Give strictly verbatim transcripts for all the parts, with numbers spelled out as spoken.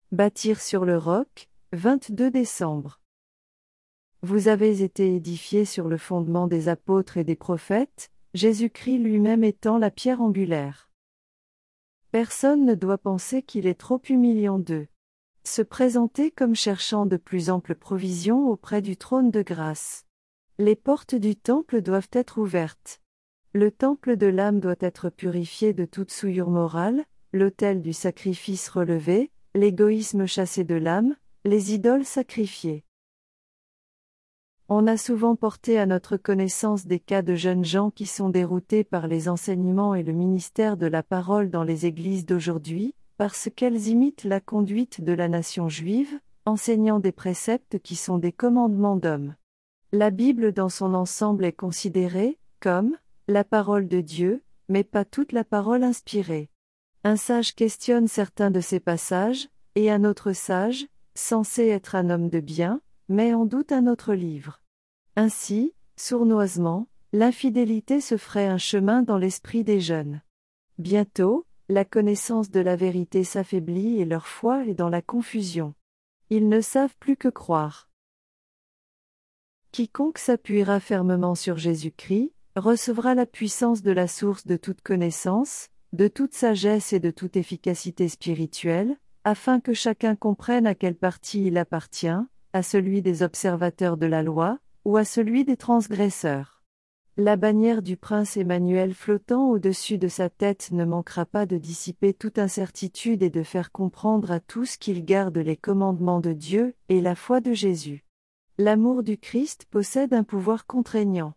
Bâtir sur le roc, vingt-deux décembre. Vous avez été édifiés sur le fondement des apôtres et des prophètes, Jésus-Christ lui-même étant la pierre angulaire. Personne ne doit penser qu'il est trop humiliant de se présenter comme cherchant de plus amples provisions auprès du trône de grâce. Les portes du temple doivent être ouvertes. Le temple de l'âme doit être purifié de toute souillure morale, l'autel du sacrifice relevé, l'égoïsme chassé de l'âme, les idoles sacrifiées. On a souvent porté à notre connaissance des cas de jeunes gens qui sont déroutés par les enseignements et le ministère de la parole dans les églises d'aujourd'hui, parce qu'elles imitent la conduite de la nation juive, enseignant des préceptes qui sont des commandements d'hommes. La Bible dans son ensemble est considérée comme la parole de Dieu, mais pas toute la parole inspirée. Un sage questionne certains de ces passages, et un autre sage, censé être un homme de bien, met en doute un autre livre. Ainsi, sournoisement, l'infidélité se ferait un chemin dans l'esprit des jeunes. Bientôt, la connaissance de la vérité s'affaiblit et leur foi est dans la confusion. Ils ne savent plus que croire. Quiconque s'appuiera fermement sur Jésus-Christ, recevra la puissance de la source de toute connaissance, de toute sagesse et de toute efficacité spirituelle, afin que chacun comprenne à quel parti il appartient, à celui des observateurs de la loi, ou à celui des transgresseurs. La bannière du prince Emmanuel flottant au-dessus de sa tête ne manquera pas de dissiper toute incertitude et de faire comprendre à tous qu'ils gardent les commandements de Dieu et la foi de Jésus. L'amour du Christ possède un pouvoir contraignant.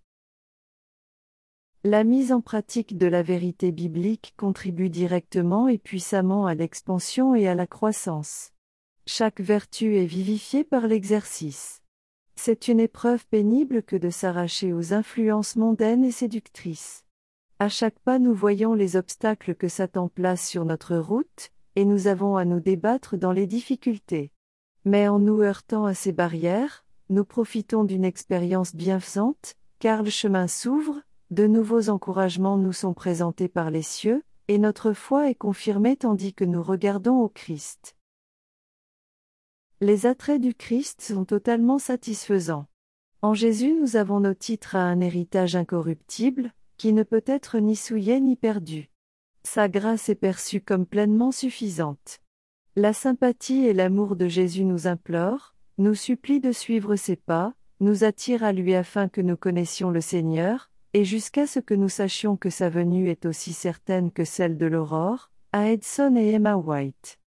La mise en pratique de la vérité biblique contribue directement et puissamment à l'expansion et à la croissance. Chaque vertu est vivifiée par l'exercice. C'est une épreuve pénible que de s'arracher aux influences mondaines et séductrices. À chaque pas nous voyons les obstacles que Satan place sur notre route, et nous avons à nous débattre dans les difficultés. Mais en nous heurtant à ces barrières, nous profitons d'une expérience bienfaisante, car le chemin s'ouvre, de nouveaux encouragements nous sont présentés par les cieux, et notre foi est confirmée tandis que nous regardons au Christ. Les attraits du Christ sont totalement satisfaisants. En Jésus nous avons nos titres à un héritage incorruptible, qui ne peut être ni souillé ni perdu. Sa grâce est perçue comme pleinement suffisante. La sympathie et l'amour de Jésus nous implorent, nous supplient de suivre ses pas, nous attirent à lui afin que nous connaissions le Seigneur, et jusqu'à ce que nous sachions que sa venue est aussi certaine que celle de l'aurore, à Edson et Emma White.